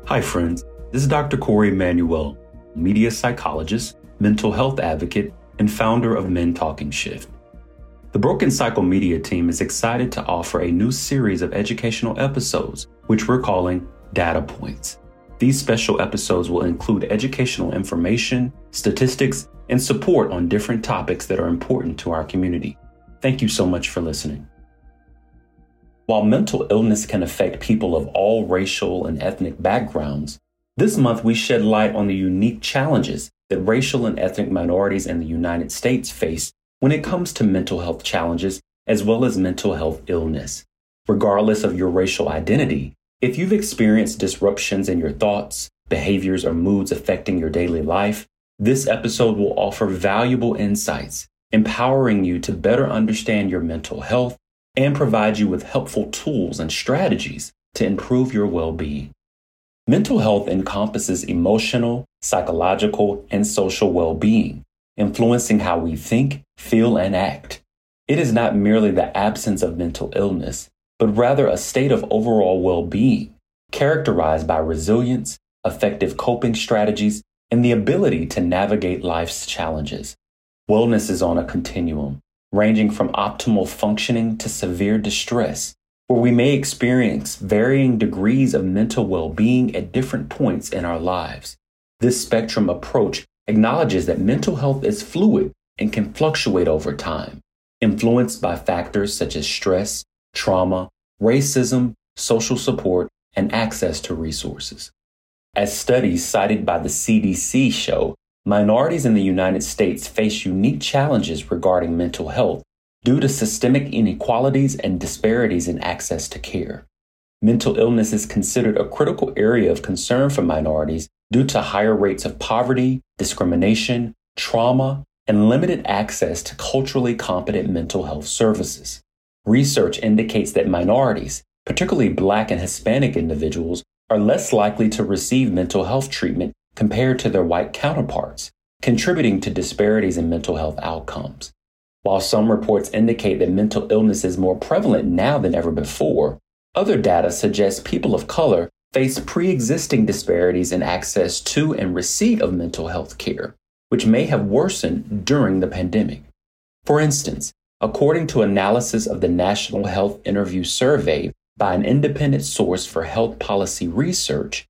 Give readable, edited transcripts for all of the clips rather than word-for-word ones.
Hi friends, this is Dr. Corey Emanuel, media psychologist, mental health advocate, and founder of Men Talking Shift. The Broken Cycle Media team is excited to offer a new series of educational episodes, which we're calling Data Points. These special episodes will include educational information, statistics, and support on different topics that are important to our community. Thank you so much for listening. While mental illness can affect people of all racial and ethnic backgrounds, this month we shed light on the unique challenges that racial and ethnic minorities in the United States face when it comes to mental health challenges as well as mental health illness. Regardless of your racial identity, if you've experienced disruptions in your thoughts, behaviors, or moods affecting your daily life, this episode will offer valuable insights, empowering you to better understand your mental health and provide you with helpful tools and strategies to improve your well-being. Mental health encompasses emotional, psychological, and social well-being, influencing how we think, feel, and act. It is not merely the absence of mental illness, but rather a state of overall well-being, characterized by resilience, effective coping strategies, and the ability to navigate life's challenges. Wellness is on a continuum, ranging from optimal functioning to severe distress, where we may experience varying degrees of mental well-being at different points in our lives. This spectrum approach acknowledges that mental health is fluid and can fluctuate over time, influenced by factors such as stress, trauma, racism, social support, and access to resources. As studies cited by the CDC show, minorities in the United States face unique challenges regarding mental health due to systemic inequalities and disparities in access to care. Mental illness is considered a critical area of concern for minorities due to higher rates of poverty, discrimination, trauma, and limited access to culturally competent mental health services. Research indicates that minorities, particularly Black and Hispanic individuals, are less likely to receive mental health treatment compared to their white counterparts, contributing to disparities in mental health outcomes. While some reports indicate that mental illness is more prevalent now than ever before, other data suggests people of color face pre-existing disparities in access to and receipt of mental health care, which may have worsened during the pandemic. For instance, according to analysis of the National Health Interview Survey by an independent source for health policy research,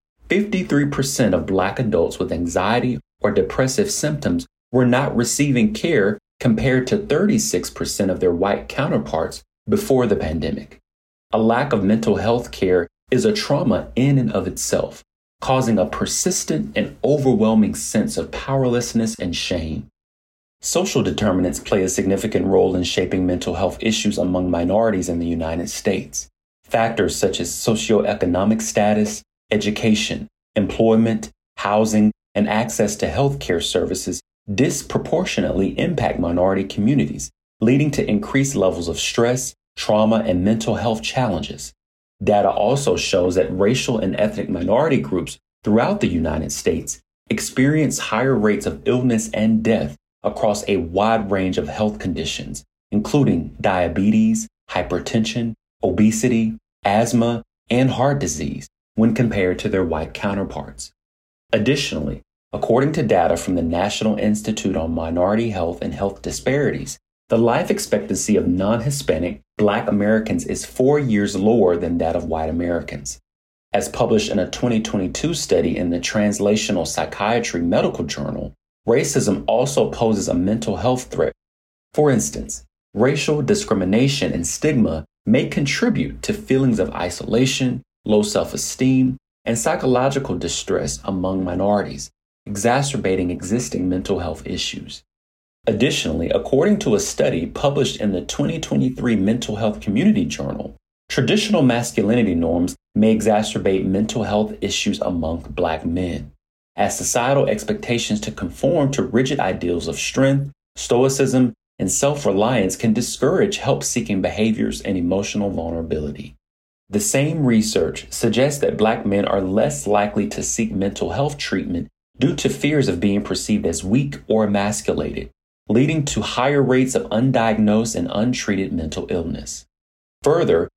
53% of Black adults with anxiety or depressive symptoms were not receiving care compared to 36% of their white counterparts before the pandemic. A lack of mental health care is a trauma in and of itself, causing a persistent and overwhelming sense of powerlessness and shame. Social determinants play a significant role in shaping mental health issues among minorities in the United States. Factors such as socioeconomic status, education, employment, housing, and access to healthcare services disproportionately impact minority communities, leading to increased levels of stress, trauma, and mental health challenges. Data also shows that racial and ethnic minority groups throughout the United States experience higher rates of illness and death across a wide range of health conditions, including diabetes, hypertension, obesity, asthma, and heart disease, when compared to their white counterparts. Additionally, according to data from the National Institute on Minority Health and Health Disparities, the life expectancy of non-Hispanic Black Americans is 4 years lower than that of white Americans. As published in a 2022 study in the Translational Psychiatry Medical Journal, racism also poses a mental health threat. For instance, racial discrimination and stigma may contribute to feelings of isolation, low self-esteem, and psychological distress among minorities, exacerbating existing mental health issues. Additionally, according to a study published in the 2023 Mental Health Community Journal, traditional masculinity norms may exacerbate mental health issues among Black men, as societal expectations to conform to rigid ideals of strength, stoicism, and self-reliance can discourage help-seeking behaviors and emotional vulnerability. The same research suggests that Black men are less likely to seek mental health treatment due to fears of being perceived as weak or emasculated, leading to higher rates of undiagnosed and untreated mental illness. Further,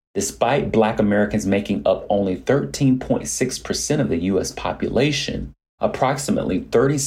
Despite Black Americans making up only 13.6% of the U.S. population, approximately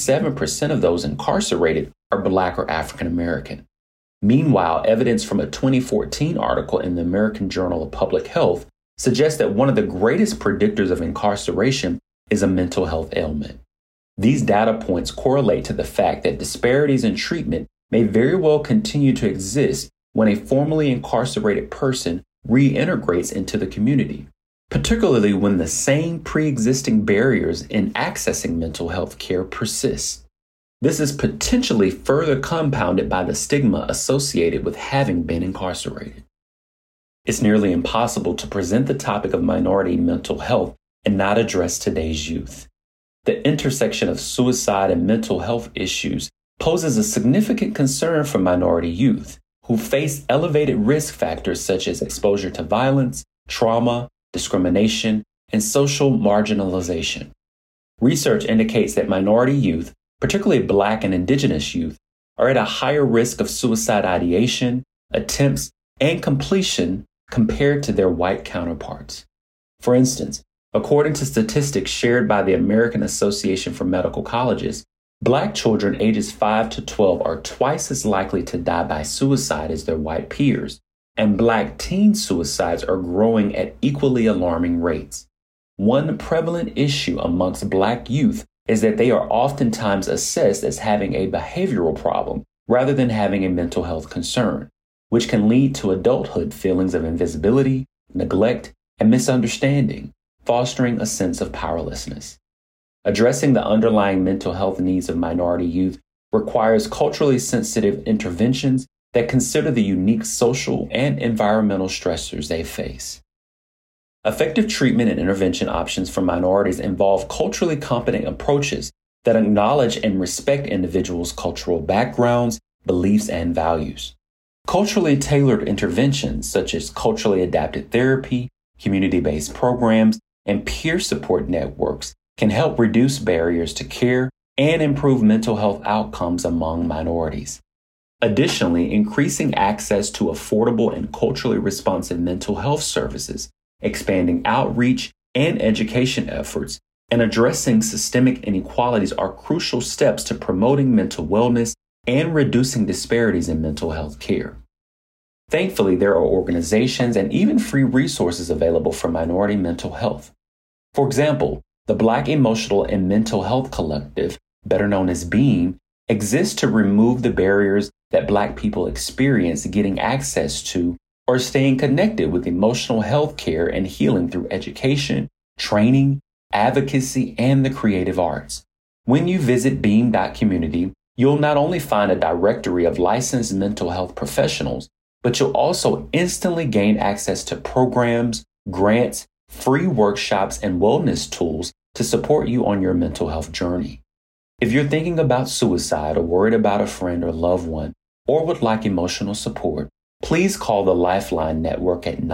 37% of those incarcerated are Black or African American. Meanwhile, evidence from a 2014 article in the American Journal of Public Health suggests that one of the greatest predictors of incarceration is a mental health ailment. These data points correlate to the fact that disparities in treatment may very well continue to exist when a formerly incarcerated person reintegrates into the community, particularly when the same pre-existing barriers in accessing mental health care persist. This is potentially further compounded by the stigma associated with having been incarcerated. It's nearly impossible to present the topic of minority mental health and not address today's youth. The intersection of suicide and mental health issues poses a significant concern for minority youth who face elevated risk factors such as exposure to violence, trauma, discrimination, and social marginalization. Research indicates that minority youth, particularly Black and Indigenous youth, are at a higher risk of suicide ideation, attempts, and completion compared to their white counterparts. For instance, according to statistics shared by the American Association for Medical Colleges, Black children ages 5 to 12 are twice as likely to die by suicide as their white peers, and Black teen suicides are growing at equally alarming rates. One prevalent issue amongst Black youth is that they are oftentimes assessed as having a behavioral problem rather than having a mental health concern, which can lead to adulthood feelings of invisibility, neglect, and misunderstanding, fostering a sense of powerlessness. Addressing the underlying mental health needs of minority youth requires culturally sensitive interventions that consider the unique social and environmental stressors they face. Effective treatment and intervention options for minorities involve culturally competent approaches that acknowledge and respect individuals' cultural backgrounds, beliefs, and values. Culturally tailored interventions such as culturally adapted therapy, community-based programs, and peer support networks can help reduce barriers to care and improve mental health outcomes among minorities. Additionally, increasing access to affordable and culturally responsive mental health services, expanding outreach and education efforts, and addressing systemic inequalities are crucial steps to promoting mental wellness and reducing disparities in mental health care. Thankfully, there are organizations and even free resources available for minority mental health. For example, the Black Emotional and Mental Health Collective, better known as BEAM, exists to remove the barriers that Black people experience getting access to or staying connected with emotional health care and healing through education, training, advocacy, and the creative arts. When you visit beam.community, you'll not only find a directory of licensed mental health professionals, but you'll also instantly gain access to programs, grants, free workshops, and wellness tools to support you on your mental health journey. If you're thinking about suicide or worried about a friend or loved one, or would like emotional support, please call the Lifeline Network at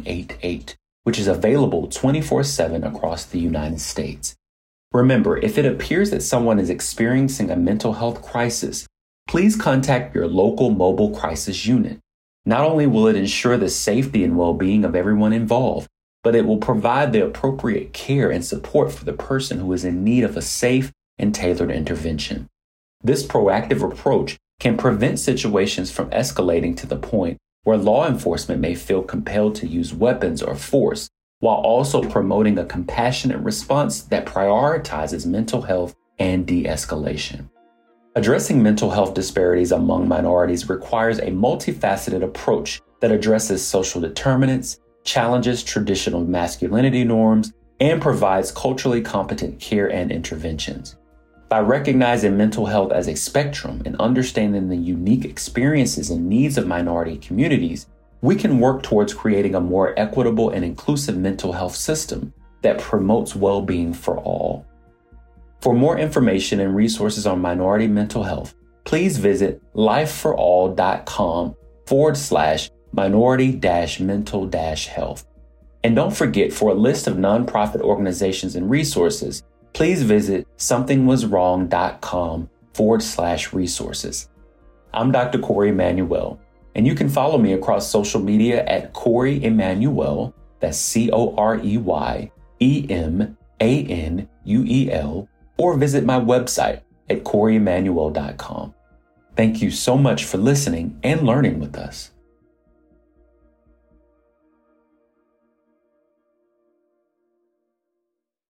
988, which is available 24/7 across the United States. Remember, if it appears that someone is experiencing a mental health crisis, please contact your local mobile crisis unit. Not only will it ensure the safety and well-being of everyone involved, but it will provide the appropriate care and support for the person who is in need of a safe and tailored intervention. This proactive approach can prevent situations from escalating to the point where law enforcement may feel compelled to use weapons or force, while also promoting a compassionate response that prioritizes mental health and de-escalation. Addressing mental health disparities among minorities requires a multifaceted approach that addresses social determinants, challenges traditional masculinity norms, and provides culturally competent care and interventions. By recognizing mental health as a spectrum and understanding the unique experiences and needs of minority communities, we can work towards creating a more equitable and inclusive mental health system that promotes well-being for all. For more information and resources on minority mental health, please visit lifeforall.com/minority-mental-health. And don't forget, for a list of nonprofit organizations and resources, please visit somethingwaswrong.com/resources. I'm Dr. Corey Emanuel. And you can follow me across social media at Corey Emanuel, that's CoreyEmanuel, or visit my website at CoreyEmanuel.com. Thank you so much for listening and learning with us.